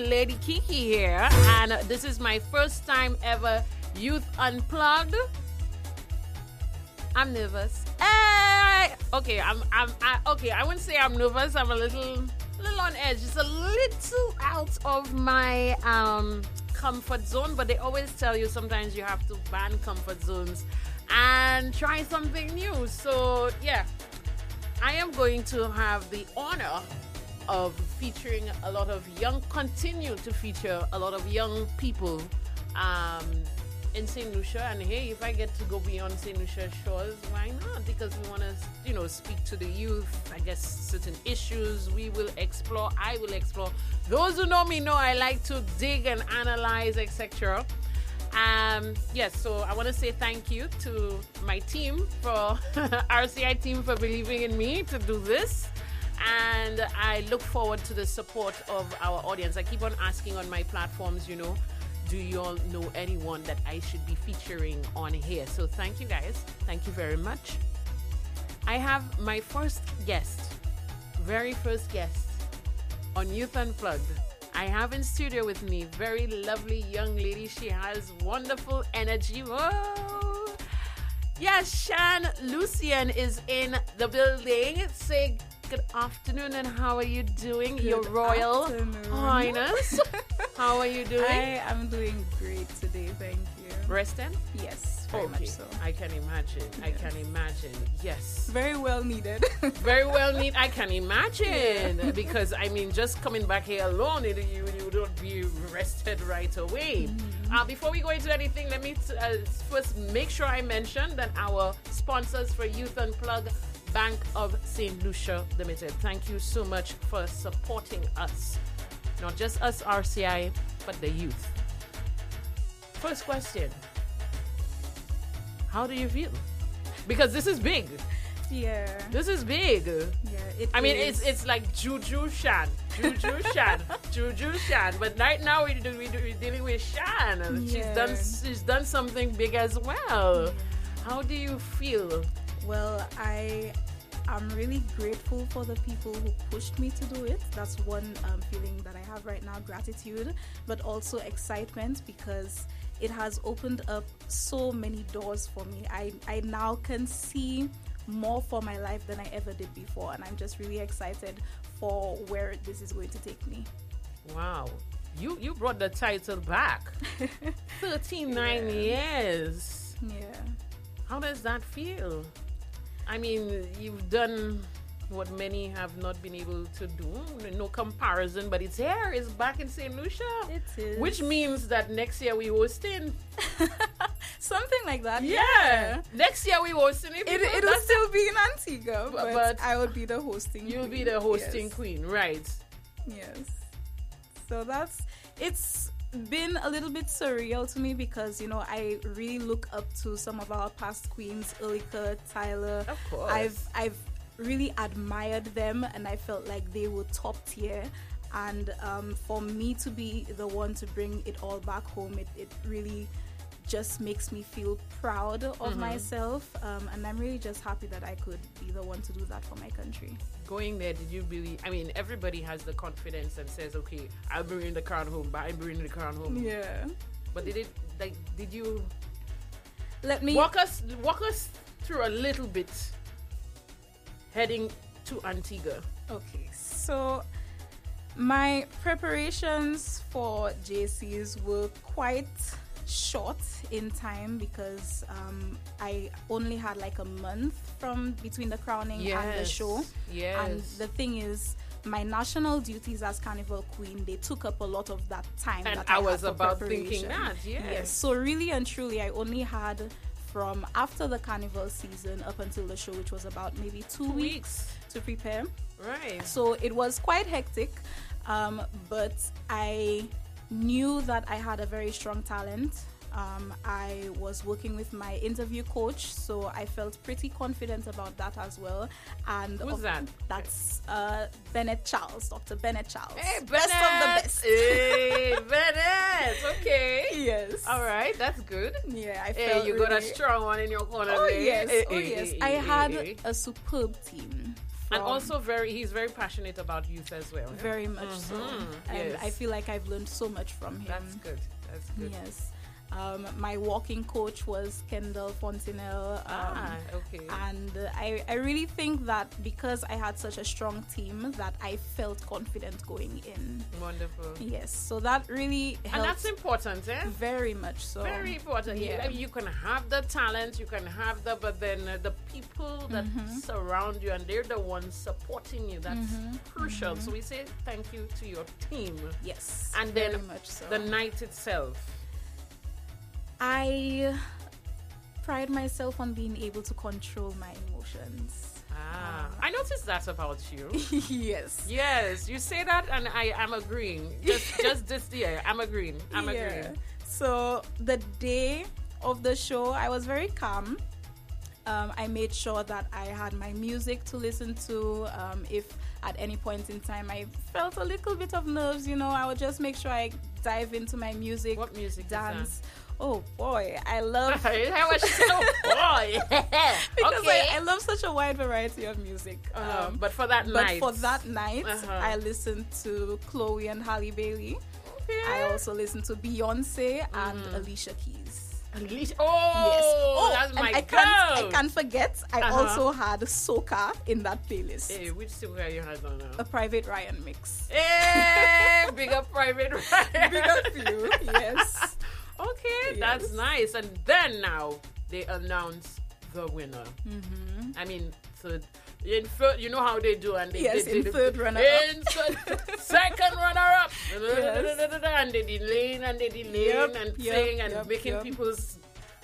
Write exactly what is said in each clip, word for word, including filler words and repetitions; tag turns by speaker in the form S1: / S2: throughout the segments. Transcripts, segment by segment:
S1: Lady Kiki here, and this is my first time ever Youth Unplugged. I'm nervous. Hey! Okay, I'm, I'm, I, okay, I wouldn't say I'm nervous. I'm a little, little on edge. Just a little out of my um, comfort zone, but they always tell you sometimes you have to ban comfort zones and try something new. So, yeah, I am going to have the honor of featuring a lot of young, continue to feature a lot of young people um, in Saint Lucia. And hey, if I get to go beyond Saint Lucia shores, why not? Because we want to, you know, speak to the youth. I guess certain issues we will explore. I will explore. Those who know me know I like to dig and analyze, et cetera. Um, yes, so I want to say thank you to my team, for R C I team, for believing in me to do this. And I look forward to the support of our audience. I keep on asking on my platforms, you know, do you all know anyone that I should be featuring on here? So thank you guys. Thank you very much. I have my first guest, very first guest on Youth Unplugged. I have in studio with me very lovely young lady. She has wonderful energy. Whoa! Yes, Shan Lucien is in the building. Say good afternoon, and how are you doing,
S2: good
S1: Your Royal
S2: afternoon.
S1: Highness? How are you doing?
S2: I am doing great today, thank you.
S1: Rested?
S2: Yes, very
S1: okay.
S2: much so.
S1: I can imagine.
S2: Yes.
S1: I can imagine. Yes.
S2: Very well needed.
S1: Very well needed. I can imagine. Yeah. Because, I mean, just coming back here alone, it, you, you don't be rested right away. Mm-hmm. Uh, before we go into anything, let me t- uh, first make sure I mention that our sponsors for Youth Unplugged, Bank of Saint Lucia Limited. Thank you so much for supporting us. Not just us, R C I, but the youth. First question. How do you feel? Because this is big.
S2: Yeah.
S1: This is big.
S2: Yeah, it
S1: I mean,
S2: is.
S1: it's it's like Juju Shan. Juju Shan. Juju Shan. But right now we do, we do, we're dealing with Shan.
S2: Yeah.
S1: She's done she's done something big as well.
S2: Yeah.
S1: How do you feel?
S2: Well, I am really grateful for the people who pushed me to do it. That's one um, feeling that I have right now, gratitude, but also excitement, because it has opened up so many doors for me. I, I now can see more for my life than I ever did before, and I'm just really excited for where this is going to take me.
S1: Wow. You you brought the title back. thirteen, nine
S2: Yeah.
S1: years.
S2: Yeah.
S1: How does that feel? I mean, you've done what many have not been able to do. No comparison, but it's here. It's back in Saint Lucia.
S2: It is.
S1: Which means that next year we hosting.
S2: Something like that.
S1: Yeah.
S2: Yeah.
S1: Next year we hosting. It,
S2: It, it'll
S1: That's-
S2: still be in Antigua, but,
S1: but
S2: I will be the hosting
S1: You'll
S2: queen.
S1: be the hosting
S2: Yes.
S1: queen, right?
S2: Yes. So that's, it's been a little bit surreal to me, because, you know, I really look up to some of our past queens, Ulrika, Tyler.
S1: Of course.
S2: I've I've really admired them, and I felt like they were top tier. And um, for me to be the one to bring it all back home, it, it really just makes me feel proud of
S1: Mm-hmm.
S2: myself. Um, and I'm really just happy that I could be the one to do that for my country.
S1: Going there, did you believe? I mean, everybody has the confidence and says, "Okay, I'll bring the crown home," but I'm bringing the crown home.
S2: Yeah.
S1: But did it? Like, did you
S2: Let me
S1: walk us walk us through a little bit heading to Antigua?
S2: Okay, so my preparations for J Cs were quite short in time, because um, I only had like a month from between the crowning and the show.
S1: Yes.
S2: And the thing is, my national duties as Carnival Queen, they took up a lot of that time.
S1: And
S2: that
S1: I
S2: I,
S1: was
S2: had for
S1: about thinking
S2: preparation.
S1: that, yes.
S2: Yes. So really and truly, I only had from after the Carnival season up until the show, which was about maybe two,
S1: Two
S2: weeks,
S1: weeks.
S2: to prepare.
S1: Right.
S2: So it was quite hectic, um, but I knew that I had a very strong talent. Um, I was working with my interview coach, so I felt pretty confident about that as well. And
S1: Who's
S2: of-
S1: that?
S2: That's uh, Bennett Charles, Doctor Bennett Charles.
S1: Hey, Bennett.
S2: Best of the best.
S1: Hey, Bennett. Okay.
S2: Yes.
S1: All right. That's good.
S2: Yeah, I
S1: Hey,
S2: felt
S1: you got a
S2: really-
S1: strong one in your corner.
S2: Oh
S1: there.
S2: yes,
S1: Hey,
S2: oh
S1: hey,
S2: yes.
S1: hey,
S2: I
S1: hey,
S2: had
S1: hey.
S2: a superb team
S1: And also very, he's very passionate about youth as well.
S2: Very much mm-hmm. so. And
S1: yes.
S2: I feel like I've learned so much from him.
S1: That's good. That's good.
S2: Yes. Um, my walking coach was Kendall Fontenelle. Um,
S1: ah, okay.
S2: And uh, I, I really think that because I had such a strong team that I felt confident going in.
S1: Wonderful.
S2: Yes. So that really helped.
S1: And that's important, eh?
S2: Very much so.
S1: Very important.
S2: Yeah.
S1: You, you can have the talent, you can have the, but then uh, the people that
S2: mm-hmm.
S1: surround you and they're the ones supporting you. That's
S2: mm-hmm.
S1: crucial.
S2: Mm-hmm.
S1: So we say thank you to your team.
S2: Yes.
S1: And
S2: very
S1: then
S2: much so.
S1: The night itself.
S2: I pride myself on being able to control my emotions.
S1: Ah, I noticed that about you.
S2: Yes.
S1: Yes, you say that and I am agreeing. Just just this year, I'm agreeing. I'm
S2: yeah.
S1: agreeing.
S2: So the day of the show, I was very calm. Um, I made sure that I had my music to listen to. Um, if at any point in time I felt a little bit of nerves, you know, I would just make sure I dive into my music.
S1: What music
S2: dance.
S1: Is that?
S2: Oh boy, I love.
S1: How much? Oh boy,
S2: because
S1: okay.
S2: I, I love such a wide variety of music.
S1: Uh, um, but for that
S2: but
S1: night,
S2: for that night,
S1: uh-huh.
S2: I listened to Chloe and Halle Bailey.
S1: Okay.
S2: I also listened to Beyonce and mm. Alicia Keys.
S1: Alicia, oh,
S2: yes. Oh,
S1: that's my
S2: I
S1: girl.
S2: Can't, I can't forget. I
S1: uh-huh.
S2: also had soca in that playlist.
S1: Hey, which soca you had on now?
S2: A Private Ryan mix.
S1: Hey, big up Private Ryan.
S2: Big up you. Yes.
S1: Okay,
S2: yes.
S1: That's nice. And then now they announce the winner.
S2: Mm-hmm.
S1: I mean, third, in third, you know how they do, and they
S2: yes,
S1: they,
S2: in
S1: they,
S2: third
S1: they,
S2: runner
S1: in
S2: up,
S1: third, second runner up,
S2: yes.
S1: and they delaying and they delaying
S2: yep,
S1: and
S2: yep,
S1: saying and
S2: yep,
S1: making
S2: yep.
S1: people's.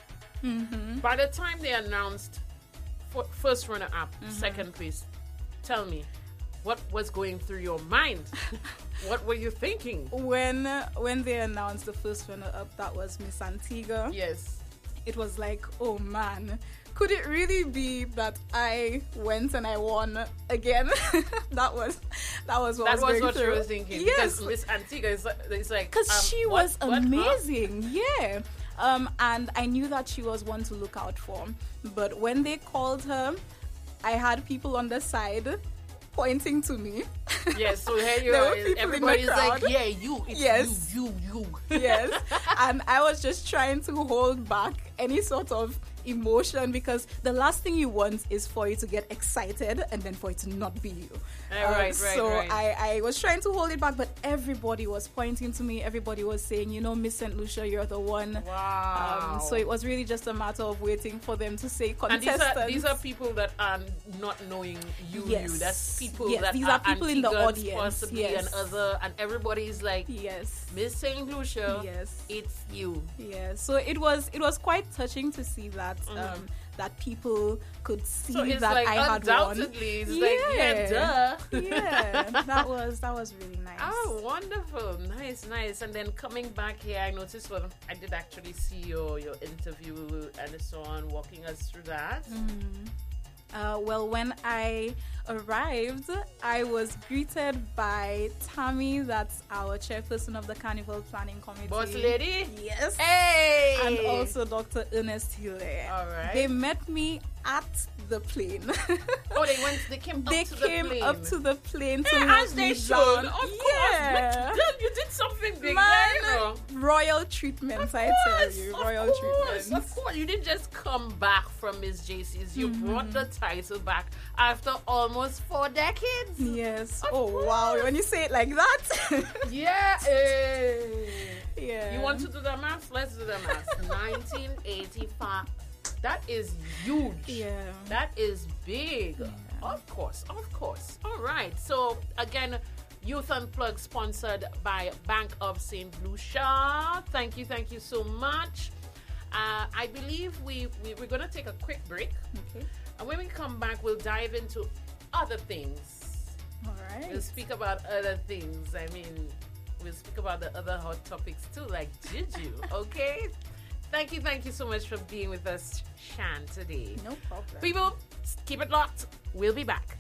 S2: Mm-hmm.
S1: By the time they announced f- first runner up,
S2: mm-hmm.
S1: second place, tell me, what was going through your mind? What were you thinking?
S2: When when they announced the first runner-up, that was Miss Antigua.
S1: Yes.
S2: It was like, oh man, could it really be that I went and I won again? that was that was what
S1: that
S2: I was,
S1: was
S2: going
S1: what
S2: through.
S1: you were thinking.
S2: Yes,
S1: because Miss Antigua is, is like
S2: because
S1: um,
S2: she
S1: what,
S2: was
S1: what,
S2: amazing. Huh? Yeah. Um, and I knew that she was one to look out for. But when they called her, I had people on the side pointing to me.
S1: Yes, so here you
S2: there
S1: are.
S2: were people
S1: Everybody's
S2: in the crowd.
S1: like, yeah, you. It's
S2: yes.
S1: you, you, you.
S2: Yes. And I was just trying to hold back any sort of emotion because the last thing you want is for you to get excited and then for it to not be you.
S1: Uh, right, right,
S2: so
S1: right.
S2: I, I was trying to hold it back, but everybody was pointing to me. Everybody was saying, you know, Miss Saint Lucia, you're the one.
S1: Wow.
S2: Um, so it was really just a matter of waiting for them to say contestants.
S1: And these are, these are people that are not knowing you.
S2: Yes.
S1: You. That's people
S2: yes.
S1: that
S2: these
S1: are,
S2: are people in the
S1: Antigans
S2: audience.
S1: Possibly
S2: yes.
S1: and other, and everybody is like,
S2: yes,
S1: Miss Saint Lucia.
S2: Yes.
S1: It's you.
S2: Yeah. So it was it was quite touching to see that.
S1: Mm-hmm.
S2: Um, that people could see
S1: so it's
S2: that
S1: like
S2: I had won.
S1: Undoubtedly, it's
S2: yeah.
S1: like, yeah, duh.
S2: Yeah, that was that was really nice.
S1: Oh, wonderful. Nice, nice. And then coming back here, I noticed, well, I did actually see your, your interview and so on, walking us through that.
S2: Mm. Uh, well, when I arrived, I was greeted by Tammy, that's our chairperson of the Carnival Planning Committee.
S1: Boss lady?
S2: Yes.
S1: Hey!
S2: And also Doctor Ernest Hille.
S1: All right.
S2: They met me at the plane.
S1: Oh, they went, they came up
S2: they
S1: to
S2: came
S1: the plane.
S2: up to the plane to
S1: hey,
S2: look
S1: as they
S2: me
S1: should.
S2: down.
S1: Of
S2: yeah.
S1: course. But you did something big
S2: Man,
S1: there, you know.
S2: Royal treatment,
S1: Of
S2: I
S1: course,
S2: tell you.
S1: of
S2: Royal
S1: course,
S2: treatment.
S1: Of course. You didn't just come back from Miss J C's. You
S2: Mm-hmm.
S1: brought the title back after almost four decades.
S2: Yes.
S1: Of
S2: oh,
S1: course.
S2: wow. When you say it like that.
S1: Yeah. Hey.
S2: Yeah.
S1: You want to do the math? Let's do the math. nineteen eighty-five. That is huge.
S2: Yeah.
S1: That is big.
S2: Yeah.
S1: Of course. Of course. All right. So, again, Youth Unplugged sponsored by Bank of Saint Lucia. Thank you. Thank you so much. Uh, I believe we, we, we're going to take a quick break.
S2: Okay.
S1: And when we come back, we'll dive into other things.
S2: All right.
S1: We'll speak about other things. I mean, we'll speak about the other hot topics too, like Juju. Okay? Thank you, thank you so much for being with us, Shan, today.
S2: No problem.
S1: People, keep it locked. We'll be back.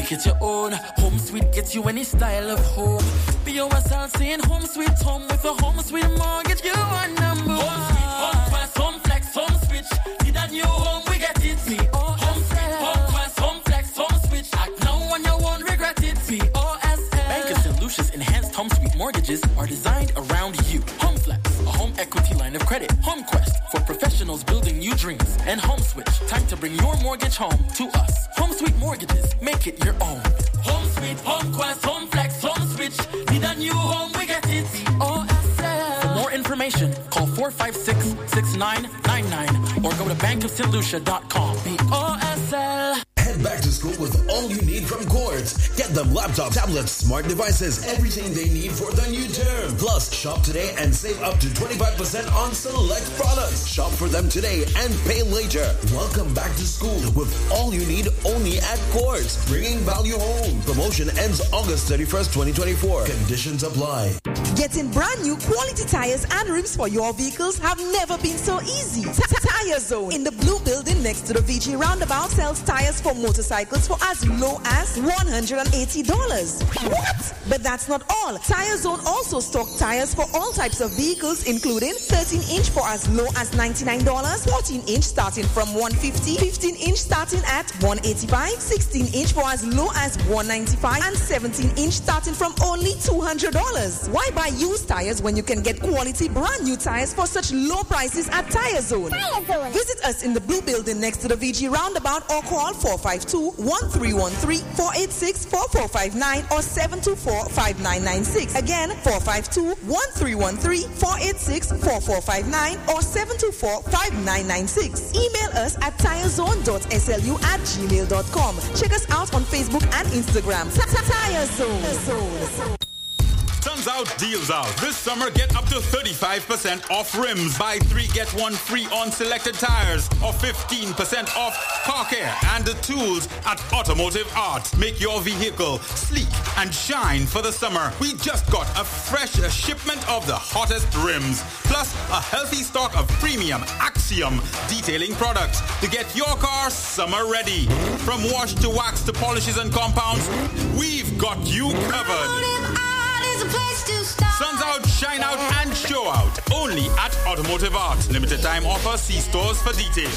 S3: make it your own. Home Sweet gets you any style of home. Be your style saying Home Sweet Home. With a Home Sweet mortgage, you are number one. Home Sweet, Home Quest, Home Flex, Home Switch. Need a new home, we get it. P O Home Sweet, Home Quest, Home Flex, Home Switch. Act now and you won't regret it. P O S L. Banker Saint Lucia's enhanced Home Sweet mortgages are designed around you. Home Flex, a home equity line of credit. Home Quest, for professionals building new dreams. And Home Switch, time to bring your mortgage home to us. Home Sweet mortgages, make it your own. Home Sweet, Home Quest, Home Flex, Home Switch. Need a new home, we get it. P O S L. For more information, call four five six, six nine nine nine or go to bank of st lucia dot com. P O S L.
S4: Head back to school with all you need from Quartz. Get them laptop, tablets, smart devices, everything they need for the new term. Plus, shop today and save up to twenty-five percent on select products. Shop for them today and pay later. Welcome back to school with all you need only at Quartz. Bringing value home. Promotion ends August thirty-first, twenty twenty-four. Conditions apply.
S5: Getting brand new quality tires and rims for your vehicles have never been so easy. Tire Zone in the blue building next to the V G roundabout sells tires for motorcycles for as low as one hundred eighty dollars. What? But that's not all. Tire Zone also stock tires for all types of vehicles, including thirteen inch for as low as ninety-nine dollars, fourteen inch starting from one hundred fifty dollars, fifteen inch starting at one hundred eighty-five dollars, sixteen inch for as low as one hundred ninety-five dollars, and seventeen inch starting from only two hundred dollars. Why buy used tires when you can get quality brand new tires for such low prices at Tire Zone? Tire Zone. Visit us in the blue building next to the V G roundabout or call four five two, one three one three, four eight six, four four five nine or seven two four, five nine nine six. Again, four five two, one three one three, four eight six, four four five nine or seven two four, five nine nine six. Email us at tirezone dot s l u at gmail dot com. Check us out on Facebook and Instagram. Tire Zone.
S6: Sun's out, deals out. This summer, get up to thirty-five percent off rims. Buy three, get one free on selected tires. Or fifteen percent off car care and the tools at Automotive Art. Make your vehicle sleek and shine for the summer. We just got a fresh shipment of the hottest rims. Plus, a healthy stock of premium Axiom detailing products to get your car summer ready. From wash to wax to polishes and compounds, we've got you covered. Sun's out, shine out, and show out. Only at Automotive Art. Limited time offer. See stores for details.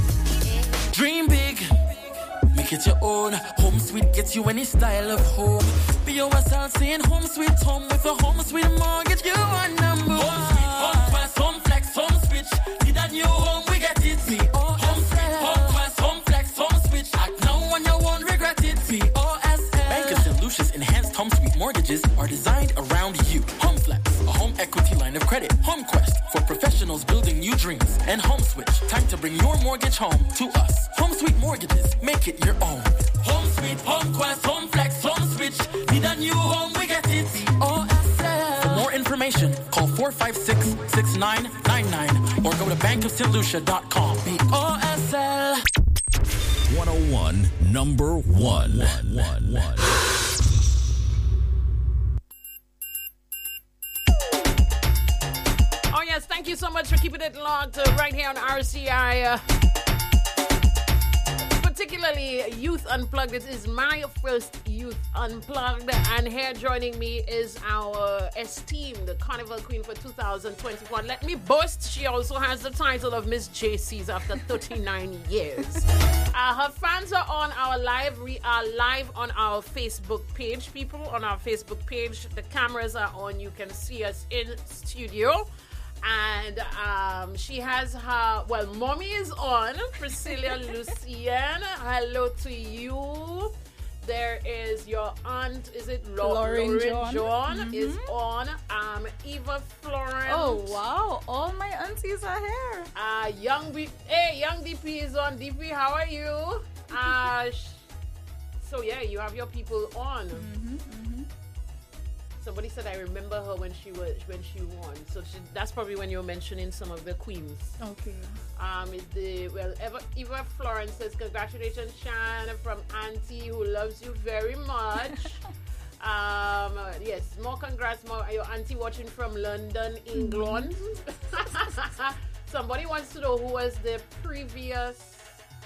S3: Dream big, make it your own. Home Sweet gets you any style of home. Be your style saying Home Sweet Home. With a Home Sweet mortgage, you are number one. Home Sweet, Home Quest, Home Flex, Home Switch. Need a new home, we get it. P O Home Sweet, Home Quest, Home Flex, Home Switch. Act now and you won't regret it. P O S L. Banker Saint Lucia's enhanced Home Sweet mortgages are designed around you. Home Flex, a home equity line of credit. Home Quest, for professionals building new dreams. And Home Switch, time to bring your mortgage home to us. Home Sweet mortgages, make it your own. Home Sweet, Home Quest, Home Flex, Home Switch. Need a new home, we get it. P O S L. For more information, call four five six, six nine nine nine or go to bank of st lucia dot com. P O S L.
S4: one oh one, number one. one, one, one.
S1: Oh, yes, thank you so much for keeping it locked uh, right here on R C I. Uh, particularly Youth Unplugged. This is my first Youth Unplugged. And here joining me is our esteemed Carnival Queen for two thousand twenty-one. Let me boast, she also has the title of Miss J C's after thirty-nine years. Uh, her fans are on our live. We are live on our Facebook page. People on our Facebook page, the cameras are on. You can see us in studio. And um, she has her, well, mommy is on, Priscilla Lucian. Hello to you. There is your aunt, is it Lo-
S2: Lauren,
S1: Lauren
S2: John,
S1: John
S2: mm-hmm.
S1: is on. Um, Eva Florence.
S2: Oh, wow. All my aunties are here.
S1: Uh, young B- hey, young D P is on. D P, how are you? Uh, sh- so, yeah, you have your people on.
S2: Mm-hmm, mm-hmm.
S1: Somebody said I remember her when she was when she won. So she, that's probably when you were mentioning some of the queens.
S2: Okay.
S1: Um, is the well Eva, Eva Florence says congratulations, Shan, from Auntie who loves you very much. um, yes, more congrats, more your auntie watching from London, England. Mm-hmm. Somebody wants to know who was the previous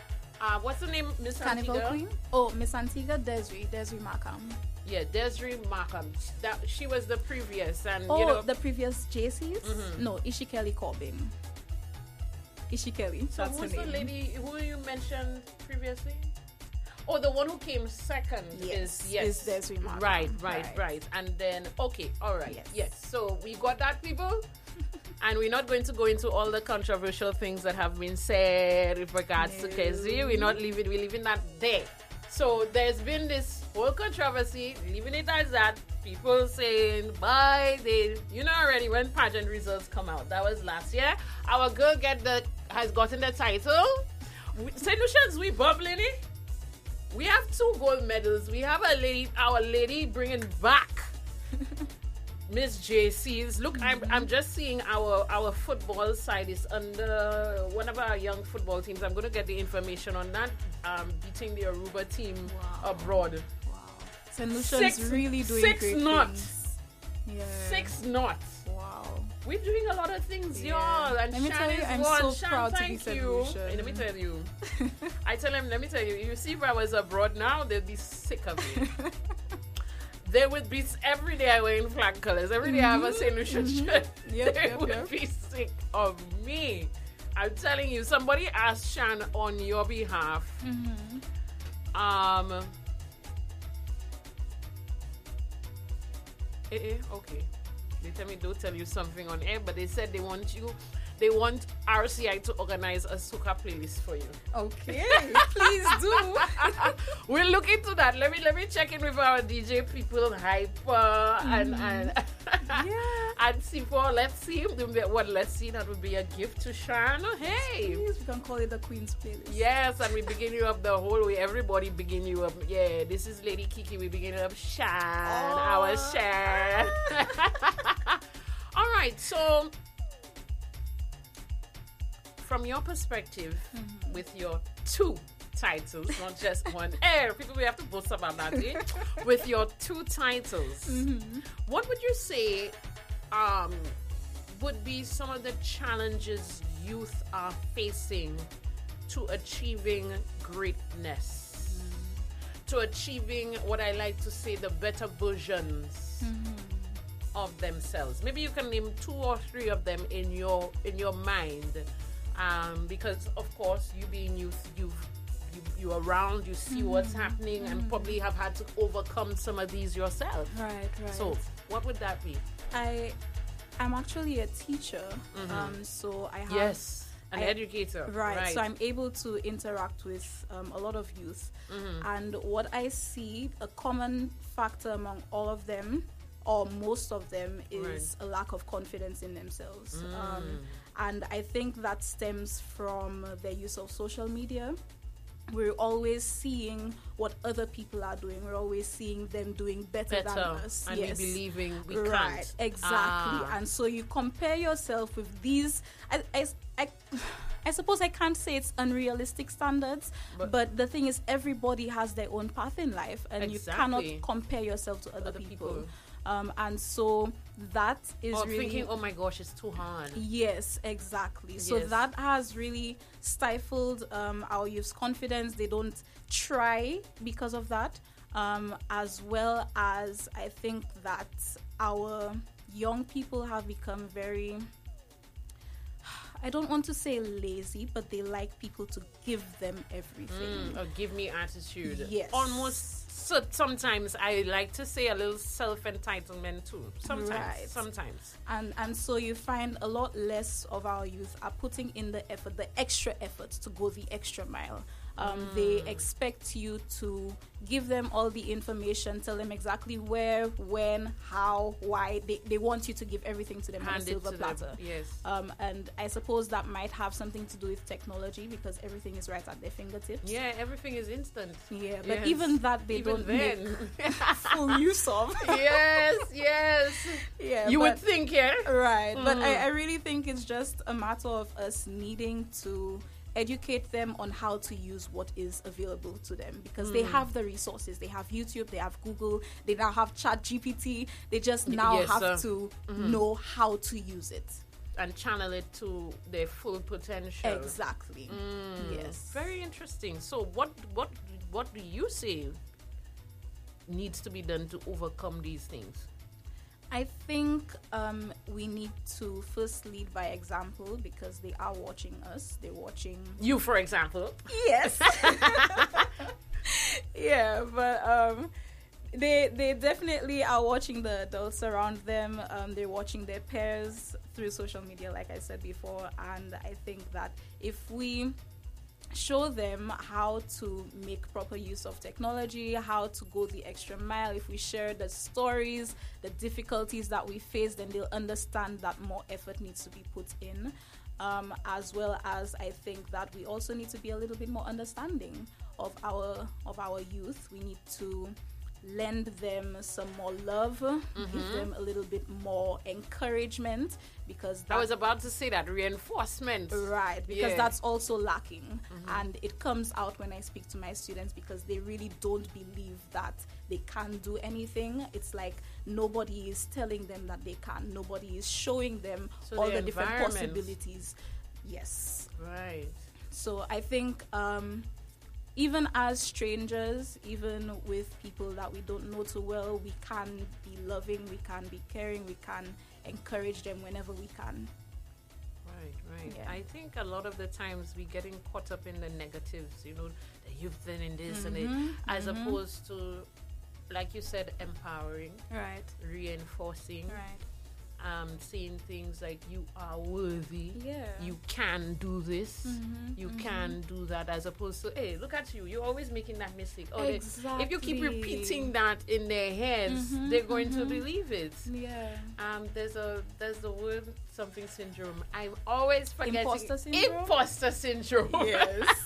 S1: uh, what's the name, Miss
S2: Carnival
S1: Antigua?
S2: Queen? Oh, Miss Antigua, Desiree, Desiree Markham.
S1: Yeah, Desiree Markham. That she was the previous, and
S2: Oh,
S1: you know,
S2: the previous J Cs?
S1: Mhm.
S2: No, Ishikeli Corbin. Ishikeli,
S1: so
S2: that's
S1: who's
S2: her
S1: the
S2: name.
S1: lady who you mentioned previously? Oh, the one who came second
S2: Yes,
S1: is yes,
S2: is Desiree Markham.
S1: right, right,
S2: Right.
S1: right, and then okay, all right, yes.
S2: Yes.
S1: So we got that, people. And we're not going to go into all the controversial things that have been said with regards to
S2: No.
S1: Kezia. We're not leaving, we're leaving that there. So there's been this whole controversy, leaving it as that. People saying, bye, they, you know already when pageant results come out. That was last year. Our girl get the has gotten the title. Saint Lucians, we bubbling it. We have two gold medals. We have a lady, our lady bringing back Miss J C's. Look, I'm, I'm just seeing our our football side is under one of our young football teams. I'm going to get the information on that. Um, beating the Aruba team
S2: Wow.
S1: abroad.
S2: Wow. Saint Lucian's
S1: Six-
S2: really doing
S1: six
S2: great
S1: not.
S2: things. Yeah.
S1: Six knots.
S2: Wow.
S1: We're doing a lot of things,
S2: Yeah.
S1: y'all. And
S2: Let me
S1: Shan
S2: tell you,
S1: is
S2: I'm
S1: one.
S2: so
S1: Shan,
S2: proud to be
S1: thank
S2: Saint
S1: you.
S2: Lucian.
S1: Hey, let me tell you. I tell him, let me tell you, you see if I was abroad now, they'd be sick of me. They would be, every day I wear in flag colors. Every day I have a Saint Lucian shirt.
S2: Yep,
S1: they
S2: yep,
S1: would
S2: yep.
S1: be sick of me. I'm telling you, somebody asked Shan on your behalf.
S2: Mm-hmm.
S1: Um. Eh, eh, okay. They tell me don't tell you something on air, but they said they want you, they want R C I to organize a soca playlist for you.
S2: Okay, please do.
S1: We'll look into that. Let me let me check in with our D J people, Hyper and and
S2: Yeah.
S1: and see for let's see what let's see that would be a gift to Shan. Hey.
S2: Please, we can call it the Queen's playlist.
S1: Yes, and we begin you up the whole way. Everybody begin you up. Yeah, this is Lady Kiki. We begin up Shan, our Shan. All right, so from your perspective,
S2: Mm-hmm.
S1: with your two titles, not just one. Hey, people, we have to boast about that. Eh? With your two titles,
S2: Mm-hmm.
S1: what would you say um, would be some of the challenges youth are facing to achieving greatness, to achieving what I like to say the better versions of themselves? Maybe you can name two or three of them in your in your mind, um, because of course you being youth, you've you you around, you see what's happening, and probably have had to overcome some of these yourself.
S2: Right, right.
S1: So, what would that be?
S2: I, I'm actually a teacher, um, so I have
S1: Yes, an
S2: I-
S1: educator.
S2: Right. So I'm able to interact with um, a lot of youth. And what I see, a common factor among all of them, or most of them, is a lack of confidence in themselves. Um, and I think that stems from their use of social media. We're always seeing what other people are doing. We're always seeing them doing better, than
S1: better,
S2: us.
S1: and
S2: Yes.
S1: we believing we
S2: Right,
S1: can't.
S2: exactly.
S1: Ah.
S2: And so you compare yourself with these. I, I, I, I suppose I can't say it's unrealistic standards,
S1: But-
S2: but, the thing is, everybody has their own path in life, and you cannot
S1: Exactly.
S2: compare yourself to other,
S1: Other
S2: people.
S1: people.
S2: Um, and so that is
S1: Or
S2: really
S1: thinking, oh my gosh, it's too hard.
S2: Yes, exactly. So
S1: Yes.
S2: that has really stifled um, our youth's confidence. They don't try because of that, um, as well as I think that our young people have become very, I don't want to say lazy, but they like people to give them everything.
S1: Mm, or give me attitude.
S2: Yes.
S1: Almost. So sometimes I like to say a little self-entitlement too. Sometimes.
S2: Right.
S1: Sometimes.
S2: And and so you find a lot less of our youth are putting in the effort, the extra effort to go the extra mile. Um, They expect you to give them all the information, tell them exactly where, when, how, why. They, they want you to give everything to them on a
S1: Hand it
S2: silver
S1: to them.
S2: platter.
S1: Yes.
S2: Um, and I suppose that might have something to do with technology because everything is right at their fingertips.
S1: Yeah, everything is instant.
S2: Yeah, but
S1: Yes.
S2: even that they
S1: Even
S2: don't
S1: then.
S2: make full use of.
S1: yes, yes.
S2: Yeah,
S1: You
S2: but-
S1: would think, yeah?
S2: Right, but I, I really think it's just a matter of us needing to educate them on how to use what is available to them because they have the resources. They have YouTube, they have Google, they now have Chat G P T. They just now
S1: Yes,
S2: have
S1: sir.
S2: to know how to use it.
S1: and channel it to their full potential.
S2: Exactly.
S1: Mm,
S2: Yes.
S1: Very interesting. So what what what do you say needs to be done to overcome these things?
S2: I think um, we need to first lead by example because they are watching us. They're watching
S1: You, for example.
S2: Yes. Yeah, but um, they they definitely are watching the adults around them. Um, they're watching their peers through social media, like I said before. And I think that if we show them how to make proper use of technology, how to go the extra mile, if we share the stories, the difficulties that we face, then they'll understand that more effort needs to be put in. Um, as well as I think that we also need to be a little bit more understanding of our of our youth. We need to lend them some more love,
S1: Mm-hmm.
S2: give them a little bit more encouragement because
S1: I
S2: that,
S1: was about to say that reinforcement.
S2: right, because
S1: Yeah.
S2: that's also lacking. And it comes out when I speak to my students because they really don't believe that they can do anything. It's like nobody is telling them that they can. Nobody is showing them
S1: So
S2: all
S1: the
S2: the different
S1: environment.
S2: possibilities. Yes.
S1: Right.
S2: So I think um, even as strangers, even with people that we don't know too well, we can be loving, we can be caring, we can encourage them whenever we can.
S1: Right, right.
S2: Yeah.
S1: I think a lot of the times we getting caught up in the negatives, you know, the youth then in this and it, as opposed to, like you said, empowering,
S2: Right.
S1: reinforcing,
S2: Right.
S1: um, saying things like you are worthy,
S2: Yeah.
S1: you can do this, you can do that, as opposed to, hey, look at you, you're always making that mistake. Oh, they- if you keep
S2: Exactly.
S1: repeating that in their heads, they're going to believe it.
S2: Yeah.
S1: Um, there's a there's the word something syndrome. I'm always forgetting
S2: Imposter syndrome?
S1: Imposter syndrome.
S2: Yes.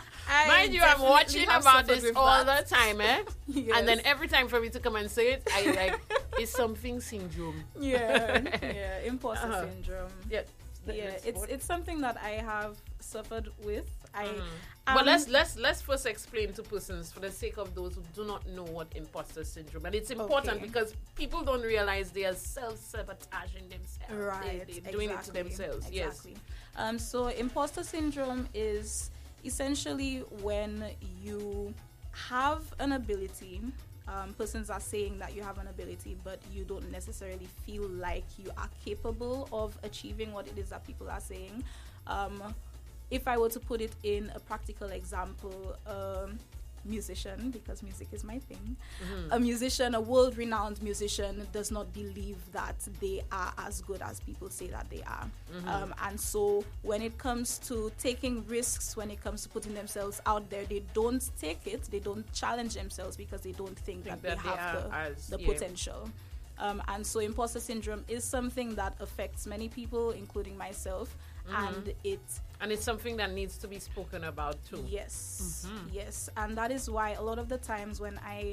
S1: Mind you, I'm watching about this all the time, eh?
S2: Yes.
S1: And then every time for me to come and say it, I like it's something syndrome.
S2: Yeah, yeah, imposter
S1: Uh-huh.
S2: syndrome.
S1: Yeah,
S2: Yeah,
S1: Let's-
S2: it's
S1: what-
S2: it's something that I have suffered with. I,
S1: but
S2: um,
S1: let's let's let's first explain to persons for the sake of those who do not know what imposter syndrome, and it's important
S2: Okay.
S1: because people don't realize they are self-sabotaging themselves.
S2: Right,
S1: they, they're doing it to
S2: exactly,
S1: themselves.
S2: Exactly. Um, so imposter syndrome is essentially when you have an ability. Um, persons are saying that you have an ability, but you don't necessarily feel like you are capable of achieving what it is that people are saying. Um, if I were to put it in a practical example, um, musician, because music is my thing, a musician, a world-renowned musician, does not believe that they are as good as people say that they are. Um, and so when it comes to taking risks, when it comes to putting themselves out there, they don't take it, they don't challenge themselves because they don't think,
S1: Think
S2: that,
S1: that
S2: they
S1: they
S2: have
S1: are
S2: the,
S1: as-
S2: the
S1: yeah.
S2: potential. Um, and so imposter syndrome is something that affects many people, including myself, and it
S1: And it's something that needs to be spoken about too.
S2: Yes, yes, and that is why a lot of the times when I,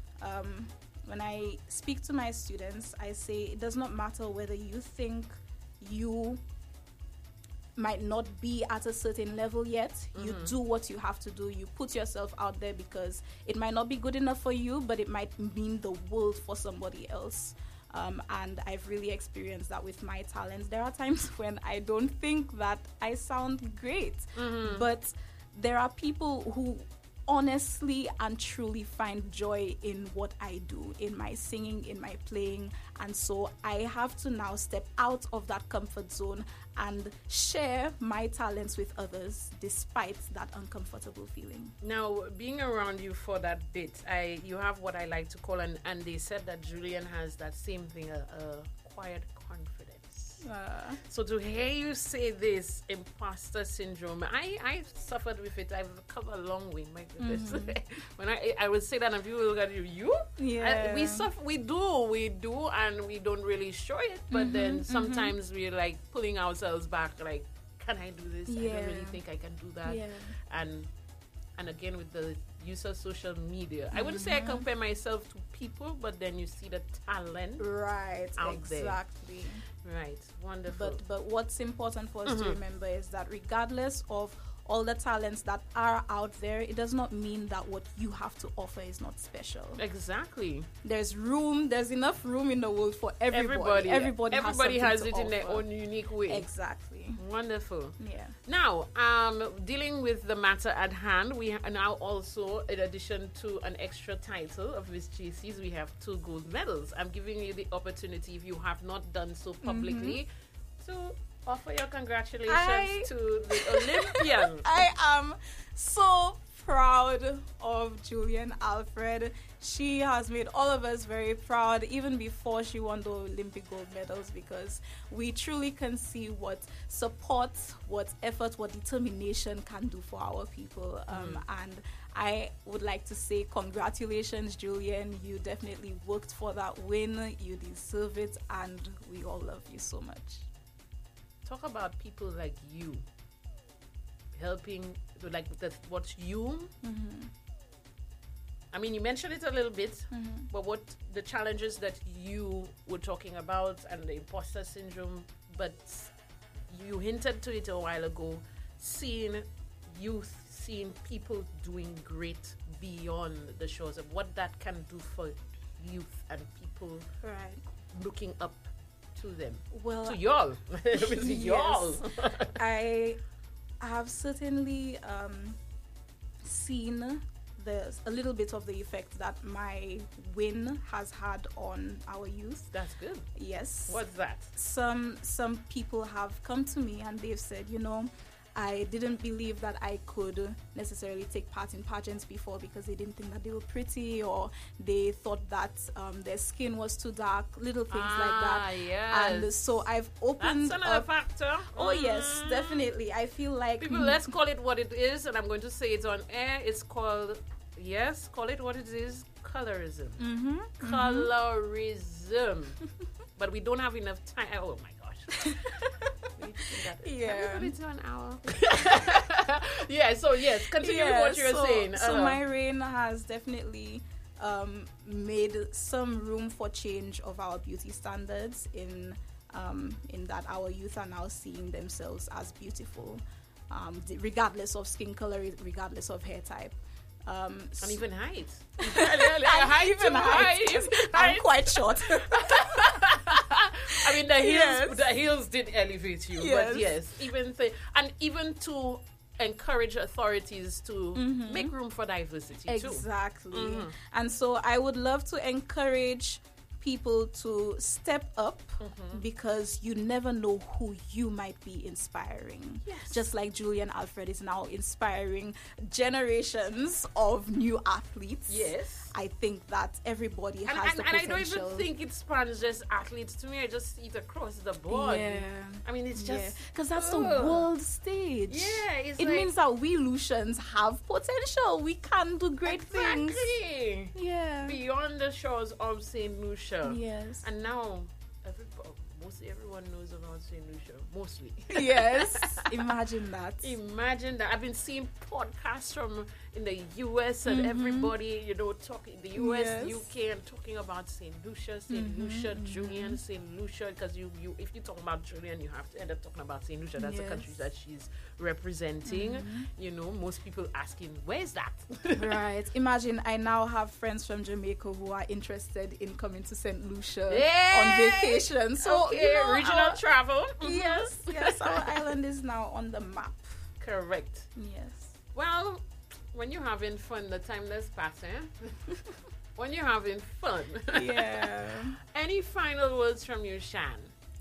S2: um, when I speak to my students, I say it does not matter whether you think you might not be at a certain level yet. You do what you have to do. You put yourself out there because it might not be good enough for you, but it might mean the world for somebody else. Um, and I've really experienced that with my talents. There are times when I don't think that I sound great, but there are people who honestly and truly find joy in what I do, in my singing, in my playing. And so I have to now step out of that comfort zone and share my talents with others despite that uncomfortable feeling.
S1: Now, being around you for that bit, I you have what I like to call, and, and they said that Julian has that same thing, a, a quiet confidence.
S2: Uh,
S1: So to hear you say this, imposter syndrome, I, I suffered with it. I've come a long way, my goodness. When I I would say that and people look at you, you?
S2: Yeah.
S1: I- we suffer, we do, we do, and we don't really show it. But then sometimes we're like pulling ourselves back, like, can I do this? I
S2: Yeah.
S1: don't really think I can do that.
S2: Yeah.
S1: And and again with the use of social media, I wouldn't say I compare myself to people, but then you see the talent.
S2: right,
S1: Out there.
S2: exactly.
S1: Right, wonderful.
S2: But but what's important for us to remember is that regardless of all the talents that are out there, it does not mean that what you have to offer is not special.
S1: Exactly.
S2: There's room, there's enough room in the world for everybody.
S1: Everybody,
S2: everybody,
S1: everybody
S2: has,
S1: has it in their own unique way.
S2: Exactly.
S1: Wonderful.
S2: Yeah.
S1: Now, um, dealing with the matter at hand, we are now also, in addition to an extra title of Miss J Cs, we have two gold medals. I'm giving you the opportunity, if you have not done so publicly, mm-hmm. to offer your congratulations I, to the Olympian.
S2: I am so proud of Julian Alfred. She has made all of us very proud, even before she won the Olympic gold medals, because we truly can see what support, what effort, what determination can do for our people. Um, mm. And I would like to say congratulations, Julian. You definitely worked for that win. You deserve it, and we all love you so much.
S1: Talk about people like you helping, like that. What you? Mm-hmm. I mean, you mentioned it a little bit, mm-hmm. but what the challenges that you were talking about and the imposter syndrome, but you hinted to it a while ago. Seeing youth, seeing people doing great beyond the shores of what that can do for youth and people,
S2: right?
S1: Looking up to them.
S2: Well,
S1: to y'all. To
S2: yes.
S1: y'all.
S2: I have certainly um, seen the, a little bit of the effect that my win has had on our youth.
S1: That's good.
S2: Yes.
S1: What's that?
S2: Some some people have come to me and they've said, you know, I didn't believe that I could necessarily take part in pageants before because they didn't think that they were pretty, or they thought that um, their skin was too dark, little things
S1: ah,
S2: like that.
S1: Yes.
S2: And so I've opened
S1: That's another
S2: up,
S1: factor.
S2: Oh
S1: mm.
S2: yes, definitely. I feel like
S1: people, mm, let's call it what it is, and I'm going to say it on air. It's called, yes, call it what it is, colorism.
S2: Mm-hmm.
S1: Colorism. But we don't have enough time. Oh my gosh.
S2: Yeah.
S1: Put it to an hour. Yeah, so yes, continue
S2: yeah,
S1: what you're
S2: so,
S1: saying.
S2: So
S1: uh-huh.
S2: my reign has definitely um, made some room for change of our beauty standards in um, in that our youth are now seeing themselves as beautiful, um, regardless of skin color, regardless of hair type. Um,
S1: and even height.
S2: height even height. height. I'm quite short.
S1: I mean, the heels,
S2: yes.
S1: the heels did elevate you,
S2: yes.
S1: but yes, even th- and even to encourage authorities to
S2: mm-hmm.
S1: make room for diversity
S2: exactly.
S1: too.
S2: Exactly.
S1: Mm-hmm.
S2: And so I would love to encourage people to step up, mm-hmm. because you never know who you might be inspiring.
S1: Yes.
S2: Just like Julian Alfred is now inspiring generations of new athletes.
S1: Yes.
S2: I think that everybody
S1: and,
S2: has
S1: and,
S2: the
S1: and
S2: potential.
S1: I don't even think it spans just athletes. To me, I just see it across the board.
S2: Yeah.
S1: I mean, it's just...
S2: Because yeah. that's
S1: ugh.
S2: the world stage.
S1: Yeah. It's
S2: it
S1: like,
S2: means that we Lucians have potential. We can do great
S1: exactly.
S2: things. Yeah.
S1: Beyond the shores of Saint Lucia.
S2: Yes.
S1: And now, everybody, mostly everyone knows about Saint Lucia. Mostly.
S2: Yes. Imagine that.
S1: Imagine that. I've been seeing podcasts from in the U S and mm-hmm. everybody, you know, talking the U S, yes. U K, and talking about Saint Lucia, Saint mm-hmm. Lucia, mm-hmm. Julian, Saint Lucia. Because you, you, if you talk about Julian, you have to end up talking about Saint Lucia. That's yes. the country that she's representing. Mm-hmm. You know, most people asking, where is that?
S2: Right. Imagine I now have friends from Jamaica who are interested in coming to Saint Lucia
S1: Yay!
S2: on vacation. So,
S1: okay,
S2: you know,
S1: regional
S2: our,
S1: travel.
S2: Yes, yes, our island is now on the map.
S1: Correct.
S2: Yes.
S1: Well, when you're having fun, the time does pass, eh? When you're having fun.
S2: Yeah.
S1: Any final words from you, Shan?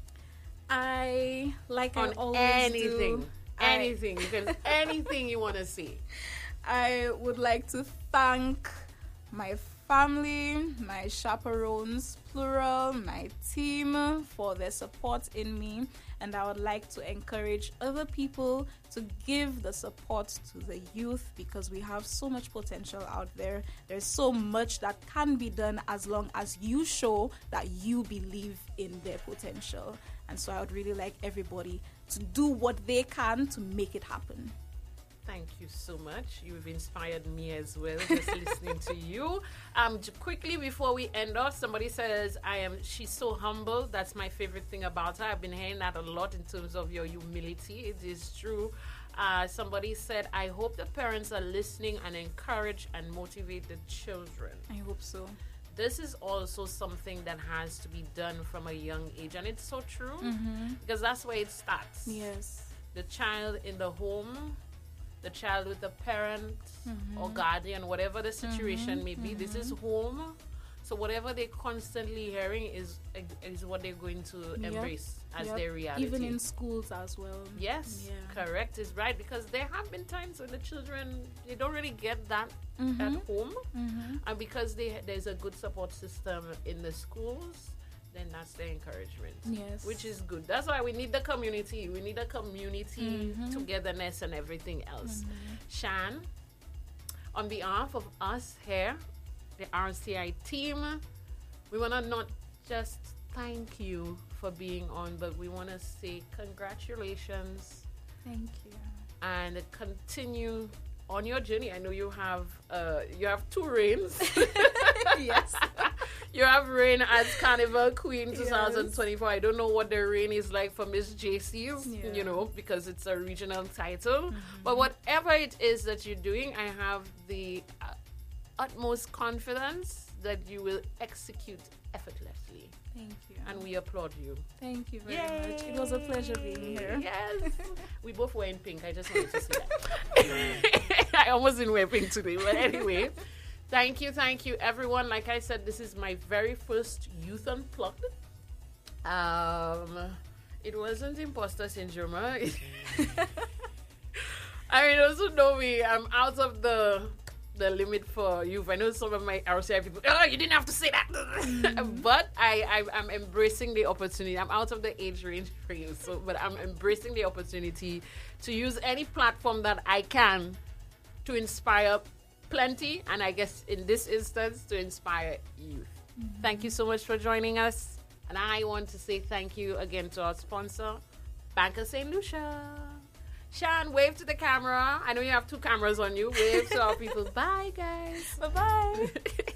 S2: I, like
S1: on
S2: I always
S1: anything.
S2: do,
S1: Anything.
S2: I,
S1: you can anything you want to see.
S2: I would like to thank my family, my chaperones, plural, my team for their support in me. And I would like to encourage other people to give the support to the youth, because we have so much potential out there. There's so much that can be done as long as you show that you believe in their potential. And so I would really like everybody to do what they can to make it happen.
S1: Thank you so much. You've inspired me as well, just listening to you. Um, quickly before we end off, somebody says, "I am." She's so humble. That's my favorite thing about her. I've been hearing that a lot in terms of your humility. It is true. Uh, somebody said, I hope the parents are listening and encourage and motivate the children.
S2: I hope so.
S1: This is also something that has to be done from a young age. And it's so true
S2: Mm-hmm.
S1: because that's where it starts.
S2: Yes.
S1: The child in the home, the child with a parent
S2: Mm-hmm.
S1: or guardian, whatever the situation may be, this is home. So whatever they're constantly hearing is is what they're going to
S2: Yep.
S1: embrace as
S2: Yep.
S1: their reality.
S2: Even in schools as well.
S1: Yes,
S2: Yeah.
S1: correct is right, because there have been times when the children, they don't really get that
S2: Mm-hmm.
S1: at home,
S2: Mm-hmm.
S1: and because they there's a good support system in the schools, then that's the encouragement.
S2: Yes.
S1: Which is good. That's why we need the community. We need a community
S2: Mm-hmm.
S1: togetherness and everything else. Shan, on behalf of us here, the R C I team, we want to not just thank you for being on, but we want to say congratulations
S2: Thank you.
S1: and continue on your journey. I know you have uh, you have two reigns.
S2: Yes.
S1: You have reign as Carnival Queen
S2: Yes.
S1: twenty twenty-four. I don't know what the reign is like for Miss J C's,
S2: Yeah.
S1: you know, because it's a regional title. But whatever it is that you're doing, I have the uh, utmost confidence that you will execute effortlessly.
S2: Thank you.
S1: And we applaud you.
S2: Thank you very much. It was a pleasure being here.
S1: Yes. We both were in pink. I just wanted to say that. I almost didn't wear pink today. But anyway, thank you, thank you, everyone. Like I said, this is my very first Youth Unplugged. Um, it wasn't imposter syndrome. Huh? I mean, also know me. I'm out of the the limit for youth. I know some of my R C I people, oh, you didn't have to say that. But I, I, I'm embracing the opportunity. I'm out of the age range for you. So, but I'm embracing the opportunity to use any platform that I can to inspire plenty. And I guess in this instance, to inspire youth. Mm-hmm. Thank you so much for joining us. And I want to say thank you again to our sponsor, Bank of Saint Lucia. Shan, wave to the camera. I know you have two cameras on you. Wave to our people. Bye, guys.
S2: Bye-bye.